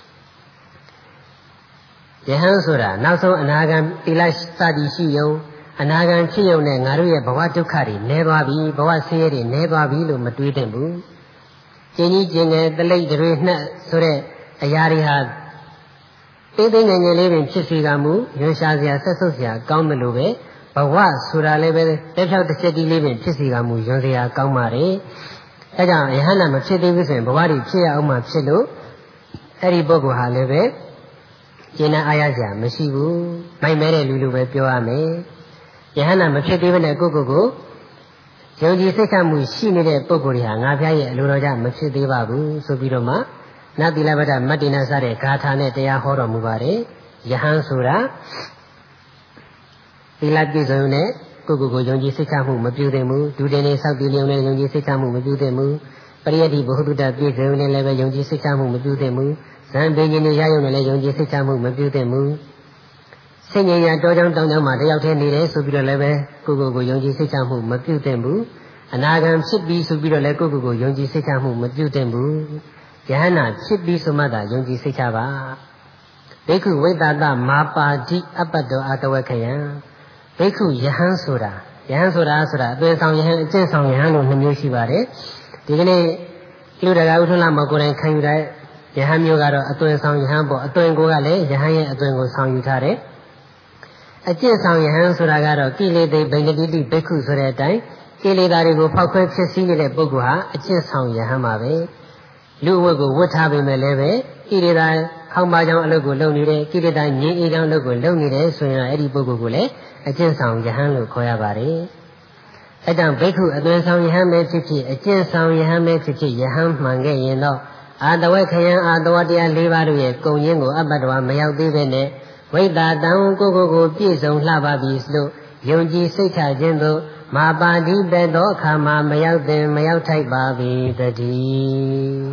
ယဟန်ဆိုတာနောက်ဆုံးအနာဂံသီလစသည်ရှိယုံအနာဂံဖြစ်ယုံနဲ့ငါတို့ရဲ့ဘဝဒုက္ခတွေနည်းသွားပြီဘဝဆင်းရဲတွေနည်းသွားပြီလို့မတွေးသင့်ဘူးကျင်ကြီးကျင်ငယ်တလိပ်တွေနှက်ဆိုတဲ့အရာတွေဟာသေးသေးငယ်ငယ်လေးပင်ဖြစ်စီကမူရွှင်ရှားစရာဆက်ဆုပ်စရာကောင်းတယ်လို့ပဲဘဝဆိုတာလည်းပဲတက်ဖြောက်တစ်ချက်ကြီးလေးပင်ဖြစ်စီကမူရွှင်စရာကောင်းပါတယ်အဲကြောင့်ယဟန္တာမဖြစ်သေးဘူးဆိုရင်ဘဝတွေဖြစ်ရအောင်မှဖြစ်လို့အဲ့ဒီပုဂ္ဂိုလ်ဟာလည်းပဲကျင့်အားရစရာမရှိဘူးမိုက်မဲတဲ့လူလူပဲပြောရမယ်ယဟန္တာမဖြစ်သေးဘဲနဲ့ကိုယ့်ကိုယ်ကိုယုံကြည်စိတ်ချမှုရှိနေတဲ့ပုဂ္ဂိုလ်တွေဟာငါဖျားရဲ့အလိုတော်ကြောင့်မဖြစ်သေးပါဘူးဆိုပြီးတော့မှနတ်တိလပဒမတ္တိနာစတဲ့ဂါထာနဲ့တရားဟောတော်မူပါတယ်ယဟန်ဆိုတာသီလပြည့်စုံတဲ့ကိုယ့်ကိုယ်ကိုယုံကြည်စိတ်ချမှုမပြုသင့်ဘူးဒုတင်နေဆောက်တည်လျုံနဲ့ယုံကြည်စိတ်ချမှုမပြုသင့်ဘူးပရိယတ္တိဘုဟုတ္တပြည့်စုံနေလည်းပဲယုံကြည်စိတ်ချမှုမပြုသင့်ဘူးဇံပင်ကြီးနေရယုံနဲ့လည်းယုံကြည်စိတ်ချမှုမပြုသင့်ဘူးစိတ်ငြိမ်ရတောကြောင်းတောင်းကြောင်းမှာတယောက်တည်းနေတယ်ဆိုပြီးတော့လည်းပဲကိုယ့်ကိုယ်ကိုယုံကြည်စိတ်ချမှုမပြုသင့်ဘူးအနာဂံဖြစ်ပြီးဆိုပြီးတော့လည်းကိုယ့်ကိုယ်ကိုယုံကြည်စိတ်ချမှုမပြုသင့်ဘူးယဟနာဖြစ်ပြီးဆိုမှသာယုံကြည်စိတ်ချပါဘိက္ခုဝိတ္တတမာပါတိအပတ္တောအတဝက္ခယံဘိက္ခုယဟန်ဆိုတာယယဟန်ဆိုတာဆိုတာအသွင်ဆောင်ယဟန်အကျင့်ဆောင်ယဟန်လို့နှမျိုးရှိပါတယ်ဒီကနေ့လူတကာဥထုလာမကိုယ်တိုင်ခံယူတဲ့ယဟန်မျိုးကတော့အသွင်ဆောင်ယဟန်ပေါ့အသွင်ကိုကလည်းယဟန်ရဲ့အသွင်ကိုဆောင်ယူထားတယ်အကျင့်ဆောင်ယဟန်ဆိုတာကတော့ကိလေသာဗိန္ဒတိတိဘိက္ခုဆိုတဲ့အတိုင်းကိလေသာတွေကိုဖောက်ခွဲဖြစ်စည်းနေတဲ့ပုဂ္ဂိုလ်ဟာအကျင့်ဆောင်ယဟန်ပါပဲလူအဝတ်ကိုဝတ်ထားပေမဲ့လည်းပဲကိလေသာခေါင်းပါကြောင့်အလုပ်ကိုလုပ်နေတယ်ကိလေသာငြိမ်းအေးကြောင့်အလုပ်ကိုလုပ်နေတယ်ဆိုရင်အဲ့ဒီပုဂ္ဂိုလ်ကိုလည်းအကျင့်ဆောင်ယဟန်လို့ခေါ်ရပါတယ်အဲကြောင့်ဘိက္ခုအသွင်ဆောင်ယဟန်ပဲဖြစ်ဖြစ်အကျင့်ဆောင်ယဟန်ပဲဖြစ်ဖြစ်ယဟန်မှန်ခဲ့ရင်တော့အာတဝက်ခယံအာတဝတရား၄ပါးတို့ရဲ့ကုံရင်းကိုအပ္ပတ္တဝါမရောက်သေးပဲနဲ့ဝိတ္တာတံကိုကိုကိုပြည့်စုံလှပါပြီလို့ယုံကြည်စိတ်ချခြင်းတို့မာပါတိပဲသောအခါမှာမရောက်တင်မရောက်ထိုက်ပါပြီတည်း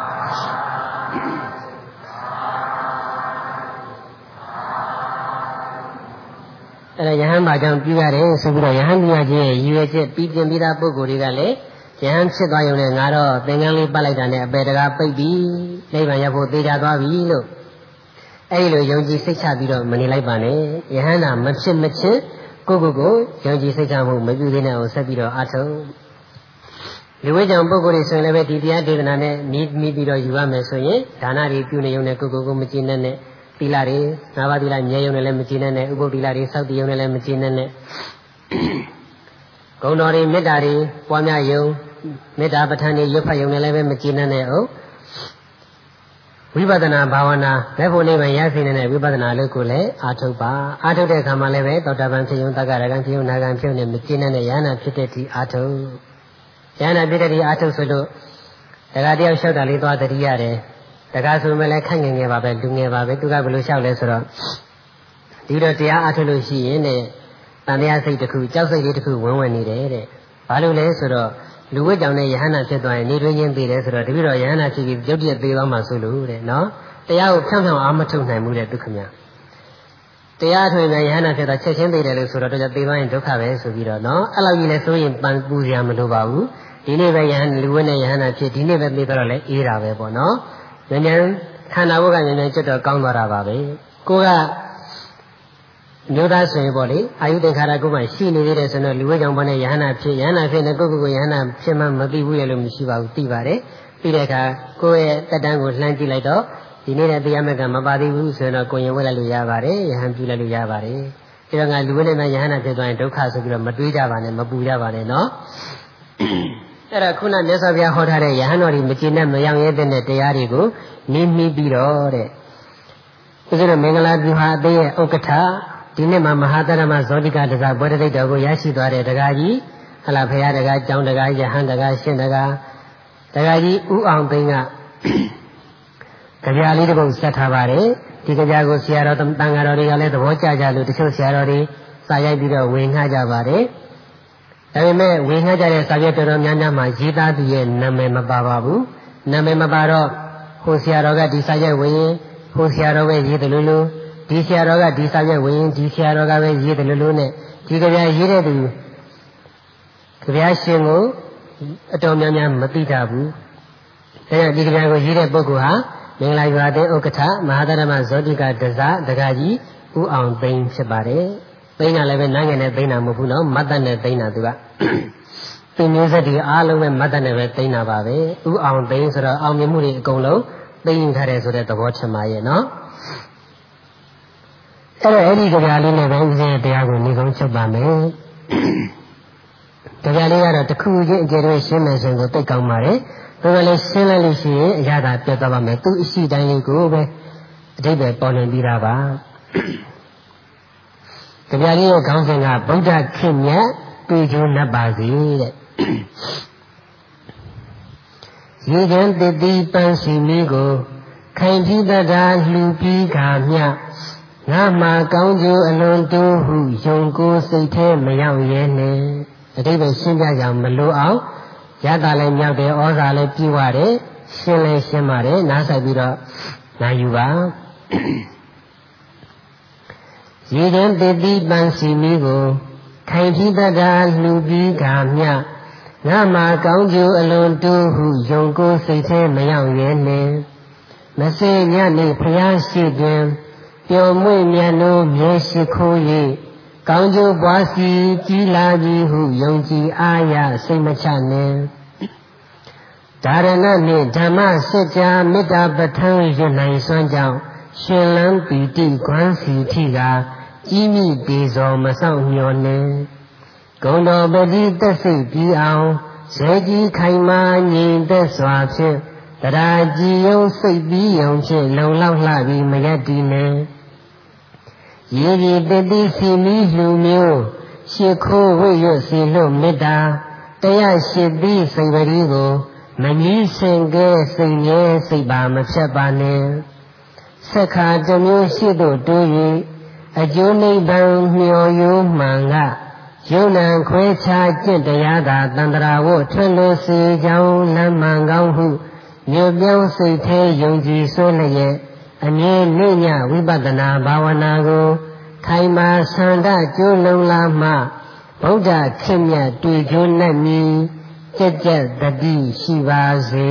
အဲ့ဒါယဟန်ဘာကြောင့်ပြုရတယ်ဆိုပြီးတော့ယဟန်ပြုရခြင်းရဲ့ရည်ရွယ်ချက်ပြီးပြင်ပြီးသားပုဂ္ဂိုလ်တွေကလည်းယဟန်ဖြစ်သွားရုံနဲ့ငါတော့သင်္ကန်းလေးပတ်လိုက်တာနဲ့အပေတကားပိတ်ပြီးနိဗ္ဗာန်ရောက်ဖို့သေချာသွားပြီလို့အဲ့ဒီလိုယုံကြည်စိတ်ချပြီးတော့မနေလိုက်ပါနဲ့ယဟန်သာမဖြစ်မချင်းကိုကိုကိုယုံကြည်စိတ်ချမှုမပြုသေးတဲ့အောင်ဆက်ပြီးတော့အားထုတ်လူဝိကြောင့်ပုဂ္ဂိုလ်တွေဆိုရင်လည်းဒီတရားဒေသနာနဲ့မြည်မြည်ပြီးတော့ယူရမယ်ဆိုရင်ဒါနတွေပြုနေရုံနဲ့ကိုကိုကိုမကျင့်နဲ့နဲ့သီလတွေငါးပါးသီလမြဲရုံနဲ့လည်းမကျင့်နဲ့နဲ့ဥပုသ္တိလတွေစောင့်တည်ရုံနဲ့လည်းမကျင့်နဲ့နဲ့ဂုဏ်တော်တွေမေတ္တာတွေပွားများယုံမေတ္တာပဋ္ဌာန်းတွေရွတ်ဖတ်ယုံနဲ့လည်းပဲမကျင့်နဲ့နဲ့ဟုတ်ဝိပဿနာဘာဝနာလက်ဖို့နိဗ္ဗာန်ရရှိနေတဲ့ဝိပဿနာလို့ကိုလည်းအားထုတ်ပါအားထုတ်တဲ့အခါမှာလည်းပဲသောတာပန်ဖြစ်ယုံတက္ကရာဂံဖြစ်ယုံနာဂံဖြစ်နေမကျင့်နဲ့ရဟနာဖြစ်တဲ့ဒီအားထုတ်ရဟနာဖြစ်တဲ့ဒီအားထုတ်ဆိုလို့တခါတယောက်လျှောက်တာလေးသွားတတိရတယ်တခါဆိုမှလည်းခန့်ငယ်ငယ်ပါပဲလူငယ်ပါပဲသူကဘယ်လိုလျှောက်လဲဆိုတော့ဒီတော့တရားအားထုတ်လို့ရှိရင်တဲ့တန်တရားစိတ်တစ်ခုကြောက်စိတ်လေးတစ်ခုဝင်ဝင်နေတယ်တဲ့ဘာလို့လဲဆိုတော့လူဝိကြောင့်နဲ့ယဟနာဖြစ်သွားရင်နေတွင်းချင်းသေးတယ်ဆိုတော့တပည့်တော်ယဟနာဖြစ်ပြီးရုပ်တရက်သေးသွားမှဆိုလို့တဲ့နော်တရားကိုဖြောင်းဖြောင်းအားမထုတ်နိုင်ဘူးတဲ့ဒုက္ခများတရားထွင်တဲ့ယဟနာဖြစ်သွားချက်ချင်းသေးတယ်လို့ဆိုတော့တော့သေသွားရင်ဒုက္ခပဲဆိုပြီးတော့နော်အဲ့လိုကြီးလဲဆိုရင်ပန်ပူစရာမလိုပါဘူးဒီနေ့ပဲယဟန်လူဝိနဲ့ယဟနာဖြစ်ဒီနေ့ပဲသေတော့လဲအေးတာပဲပေါ့နော်ဉာဏ်ဉာဏ်ခန္ဓာဘုတ်ကဉာဏ်ဉာဏ်ကျွတ်တော့ကောင်းသွားတာပါပဲကိုကမျိုးသားဆိုရင်ပေါ့လေအာယုသင်္ခါရကိုမှရှိနေသေးတယ်ဆိုတော့လူဝဲကြောင့်ဘာနဲ့ယဟနာဖြစ်ယဟနာဖြစ်နေကိုယ့်ကိုယ်ကိုယဟနာဖြစ်မှမသိဘူးရဲ့လို့မရှိပါဘူးသိပါတယ်ပြီးတဲ့အခါကိုယ့်ရဲ့တက်တန်းကိုလှမ်းကြည့်လိုက်တော့ဒီနေ့တဲ့တရားမဲ့ကမပါသေးဘူးဆိုတော့ကိုယ်ရင်ဝဲလိုက်လို့ရပါတယ်ယဟန်ပြုလိုက်လို့ရပါတယ်ဒါတော့ငါလူဝဲနဲ့မှယဟနာဖြစ်သွားရင်ဒုက္ခဆိုပြီးတော့မတွေးကြပါနဲ့မပူကြပါနဲ့နော်အဲ့ဒါခုနမြတ်စွာဘုရားဟောထားတဲ့ယဟန်တော်ဒီမကျေနပ်မရောရဲတဲ့တရားတွေကိုနင်းမိပြီးတော့တဲ့ဥစ္စာမင်္ဂလာပြုဟာအသေးရဲ့ဥက္ကဋ္ဌဒီနေ့မှာမဟာတရမဇောတိကတစားဘွဲတိတ်တော်ကိုရရှိသွားတဲ့တကားကြီးဟလာဖရာတကားကျောင်းတကားယဟန်တကားရှင်တကားတကားကြီးဥအောင်သိန်းကကြပြလေးတစ်ပုဒ်ဆက်ထားပါတယ်ဒီကြပြကိုဆရာတော်တန်ဃာတော်တွေကလည်းသဘောကျကြလို့တချို့ဆရာတော်တွေစာရိုက်ပြီးတော့ဝေငှကြပါတယ်ဒါပေမဲ့ဝေငှကြတဲ့စာရွက်တော်တော်များများမှာရေးသားသူရဲ့နာမည်မပါပါဘူးနာမည်မပါတော့ဟိုဆရာတော်ကဒီစာရွက်ဝင်ရင်ဟိုဆရာတော်ပဲရေးတယ်လို့လို့ဒီဆရာတော်ကဒီစာရွက်ဝင်ရင်ဒီဆရာတော်ကပဲရေးတယ်လို့လို့နဲ့ဒီကြပြရေးတဲ့သူကြပြရှင်ကိုအတော်များများမသိကြဘူးဒါကြောင့်ဒီကြပြကိုရေးတဲ့ပုဂ္ဂိုလ်ဟာမင်္ဂလာရွာတဲ့ဥက္ကဋ္ဌမဟာတရမဇောတိကတစားတကားကြီးဥအောင်သိန်းဖြစ်ပါတယ်သိန်းကလည်းပဲနိုင်ငယ်နဲ့သိန်းတာမဟုတ်ဘူးနော်မတ်တက်နဲ့သိန်းတာသူကသူမျိုးဆက်ဒီအားလုံးပဲမတ်တက်နဲ့ပဲသိန်းတာပါပဲဥအောင်သိန်းဆိုတော့အောင်မြင်မှုတွေအကုန်လုံးသိန်းယူထားတယ်ဆိုတဲ့သဘောချင်ပါရဲ့နော်အဲ့တော့အဲ့ဒီကြပြလေးနဲ့ပဲဥစဉ်တရားကိုနေကောင်းချုပ်ပါမယ်ကြပြလေးကတော့တစ်ခုချင်းအကျယ်တွဲရှင်းမယ်ဆိုရင်ကိုသိကောင်းပါတယ်ဒါကလည်းရှင်းလိုက်လို့ရှိရင်အရာသာပြတ်သွားပါမယ်သူအရှိတိုင်းလေးကိုပဲအဓိပ္ပာယ်ပေါ်လွင်ပြီးတာပါကြပြလေးရဲ့ခေါင်းစဉ်ကဗုဒ္ဓခေတ်မြတ်တွေ့ကြုံနှပ်ပါစေတဲ့ရေချမ်းတတိပန်းစီမီကိုခိုင်ပြီးတတာလှူပြီးခါမြငါမှာကောင်းကျိုးအလွန်တိုးဟုယုံကိုစိတ်ထဲမရောက်ရဲနဲ့အတိပ္ပယ်ရှင်းပြကြအောင်မလိုအောင်ရတာလည်းမြောက်တယ်ဩဇာလည်းပြည့်ဝတယ်ရှင်းလည်းရှင်းပါတယ်နားဆိုင်ပြီးတော့နာယူပါရေတံတတိပန်းစီမီကိုခိုင်ပြီးတတာလှူပြီးခါမြငါမှာကောင်းကျိုးအလွန်တိုးဟုယုံကိုစိတ်ထဲမရောက်ရဲနဲ့မစေညနေဖျားရှိတွင်ပျော်မွေ့မြတ်လို့မြေရှိခိုး၍ကောင်းကျိုးပွားစီကြီးလာပြီဟုယုံကြည်အားရစိတ်မချနှင့်ဒါရဏနှင့်ဓမ္မစัจ जा မေတ္တာပဋ္ဌာန်းရနိုင်စွမ်းကြောင့်ရှင်လန်းပီတိခွမ်းစီထိကကြီးမိတေဇော်မဆောင်မျှော်နှင့်ဂုဏ်တော်ပတိသက်စိတ်ပြီးအောင်ဇေကြီးခိုင်မာငြိမ်သက်စွာဖြင့်တရားကြည်ယုံစိတ်ပြီးယုံဖြင့်လုံလောက်လှပြီးမရတည်နှင့်ရေကြီးတတိစီမီလူမျိုးရှ िख ိုးဝိရွတ်စီလွတ်မေတ္တာတရားရှိသည်စိတ်ပရိကိုမကြီးစင်ကဲစိတ်ငဲစိတ်ပါမဖြတ်ပါနှင့်ဆက်ခါတစ်မျိုးရှိသို့တိုး၍အကျိုးနိဗ္ဗာန်မျှော်ရိုးမှန်ကယုံနံခွဲခြားကျင့်တရားသာတန္တရာဝထွန်းလို့စေကြောင်းလမ်းမှန်ကောင်းဟုမြို့ပြောင်းစိတ်သေးယုံကြည်ဆိုလျက်အမြဲနိညဝိပဿနာဘာဝနာကိုခိုင်မာဆန္ဒကျိုးလုံလာမှဗုဒ္ဓခင်မြတ်တွေ့ကျိုးနဲ့မြည်ကြက်ကြက်တတိရှိပါစေ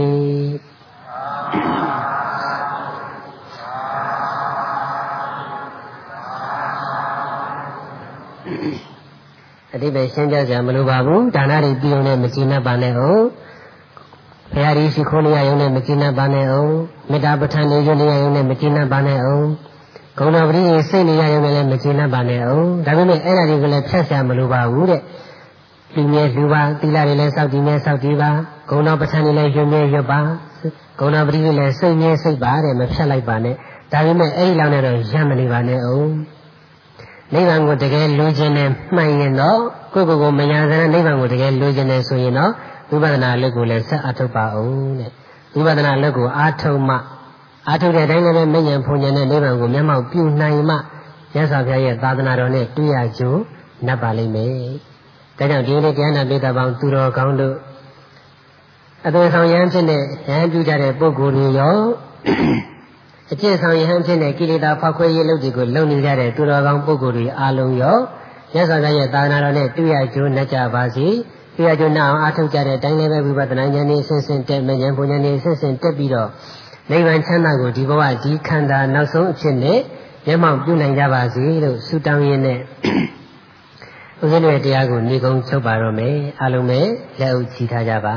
အတိပ္ပယ်ရှင်းပြကြမလိုပါဘူးဒါနတွေပြုံးနဲ့မကြည်နပ်ပါနဲ့ဟုတ်ဘုရားကြီးရှိခိုးနေရရုံနဲ့မကြည်နပ်ပါနဲ့အောင်မေတ္တာပဋ္ဌာန်းနေရုံနဲ့ရုံနဲ့မကြည်နပ်ပါနဲ့အောင်ဂုဏတော်ပရိယေစိတ်နေရရုံနဲ့လည်းမကြည်နပ်ပါနဲ့အောင်ဒါပေမဲ့အဲ့ဒါတွေကိုလည်းဖြတ်ဆရာမလိုပါဘူးတဲ့လူမြဲလူပါသီလတွေလည်းစောင့်တည်မြဲစောင့်တည်ပါဂုဏတော်ပဋ္ဌာန်းတွေလည်းရွမြဲရွပါဂုဏတော်ပရိယေလည်းစိတ်မြဲစိတ်ပါတဲ့မဖြတ်လိုက်ပါနဲ့ဒါပေမဲ့အဲ့ဒီလောက်နဲ့တော့ရမနေပါနဲ့အောင်နိဗ္ဗာန်ကိုတကယ်လိုချင်တယ်မှန်ရင်တော့ကိုယ့်ကိုယ်ကိုမညာစတဲ့နိဗ္ဗာန်ကိုတကယ်လိုချင်တယ်ဆိုရင်တော့ဝိပဿနာလက်ကိုလည်းဆက်အထုတ်ပါအောင်တဲ့ဝိပဿနာလက်ကိုအားထုတ်မှအားထုတ်တဲ့အတိုင်းလည်းမဉ္ဇဉ်ဖုန်ဉ္ဇဉ်နဲ့နိဗ္ဗာန်ကိုမျက်မှောက်ပြုနိုင်မှမြတ်စွာဘုရားရဲ့သာသနာတော်နဲ့တွေ့ရကြိုးနပ်ပါလိမ့်မယ်။ဒါကြောင့်ဒီနေ့တရားနာပိဋကပေါင်းသူတော်ကောင်းတို့အသွင်ဆောင်ရဟန်းဖြစ်တဲ့ရဟန်းပြုကြတဲ့ပုဂ္ဂိုလ်တွေရောအကျင့်ဆောင်ရဟန်းဖြစ်တဲ့ကိလေသာဖောက်ခွဲရေးလုပ်တွေကိုလုပ်နေကြတဲ့သူတော်ကောင်းပုဂ္ဂိုလ်တွေအားလုံးရောမြတ်စွာဘုရားရဲ့သာသနာတော်နဲ့တွေ့ရကြိုးနပ်ကြပါစေ။ပြရကျုံနာအောင်အားထုတ်ကြတဲ့အတိုင်းလည်းပဲဝိပဿနာဉာဏ်နဲ့ဆင့်ဆင့်တက်မဉာဏ်ပူဉာဏ်နဲ့ဆင့်ဆင့်တက်ပြီးတော့နိဗ္ဗာန်ချမ်းသာကိုဒီဘဝဒီခန္ဓာနောက်ဆုံးအဖြစ်နဲ့မျက်မှောက်ပြုနိုင်ကြပါစေလို့ဆုတောင်းရင်းနဲ့ဦးဇင်းတို့တရားကိုညီကုန်းချုပ်ပါတော့မယ်အားလုံးပဲလက်အုပ်ချီထားကြပါ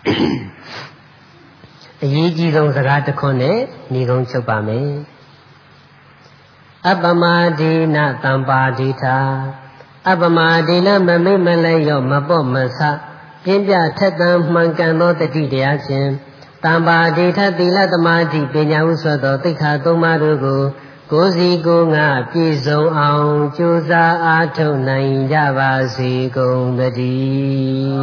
အရေးကြီးဆုံးစကားတစ်ခွန်းနဲ့ညီကုန်းချုပ်ပါမယ်အပမဒိနတံပါဒိထာအပမဒိလမမိမလဲရောမပေါ့မဆပြင်းပြထက်သန်မှန်ကန်သောတတိတရားဖြင့်တံပါဒိထသီလသမာဓိပညာဟုဆိုသောသိက္ခာသုံးပါးတို့ကိုကိုယ်စီကိုယ်ငါပြည့်စုံအောင်ကြိုးစားအားထုတ်နိုင်ကြပါစေကုန်သတည်း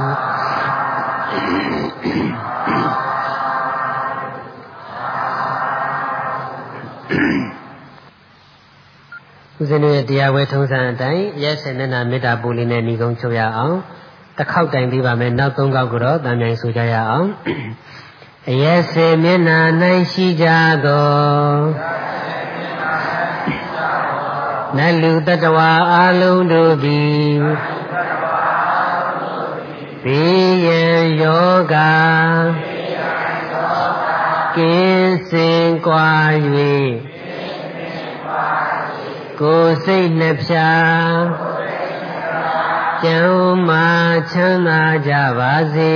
ဦးဇင်းတို့ရဲ့တရားဝဲထုံးစံအတိုင်းရက်စက်နဲ့နာမေတ္တာပူလေးနဲ့ညီကုန်းချုပ်ရအောင်တစ်ခေါက်တိုင်ပြီးပါမယ်နောက်သုံးခေါက်ကိုတော့တန်မြိုင်ဆိုကြရအောင်အရက်စက်မျက်နာ၌ရှိကြသောနတ်လူတတဝါအလုံးတို့သည်ဘေးရန်ယောဂကင်းစင်ကွာ၍ကိုယ်စိတ်နှဖြာကျမ်းမာချမ်းသာကြပါစေ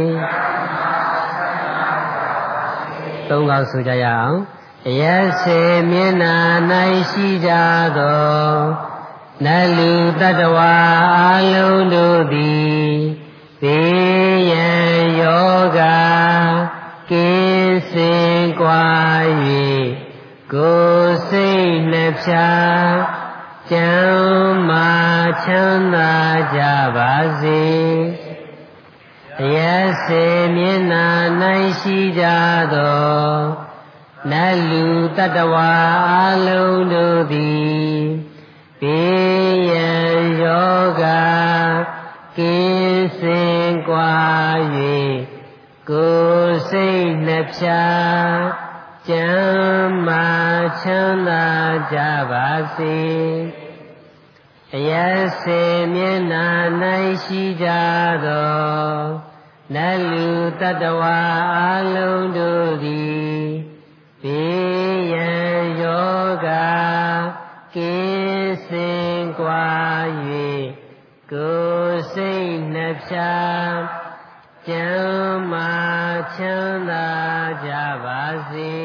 သုံးခေါက်ဆိုကြရအောင်အရက်စေမျက်နာ၌ရှိကြသောနတ်လူတတဝါအလုံးတို့သည်ဘေးရန်ယောဂကင်းစင်ကွာ၍ကိုယ်စိတ်နှဖြာကျမ်းမာချမ်းသာကြပါစေအရက်စေမျက်နာ၌ရှိကြသောနတ်လူတတဝါအလုံးတို့သည်ဘေးရန်ယောဂကင်းစင်ကွာ၍ကိုယ်စိတ်နှဖြာကျမ်းမာချမ်းသာကြပါစေအရက်စေမျက်နာ၌ရှိကြသောနတ်လူတတဝါအလုံးတို့သည်ဘေးရန်ယောဂကင်းစင်ကွာကိုယ်စိတ်နှပြကျမ်းမာချမ်းသာကြပါစေ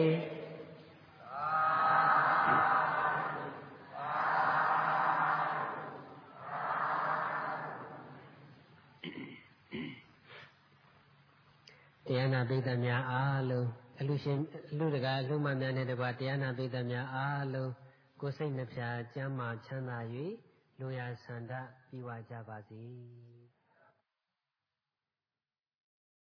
တရားနာပိဋကများအားလုံးအလူရှင်အလူတကာအလူမများနဲ့တကွာတရားနာပိဋကများအားလုံးကိုယ်စိတ်နှပြကျမ်းမာချမ်းသာ၍လူရဆန္ဒပြီးဝကြပါစေ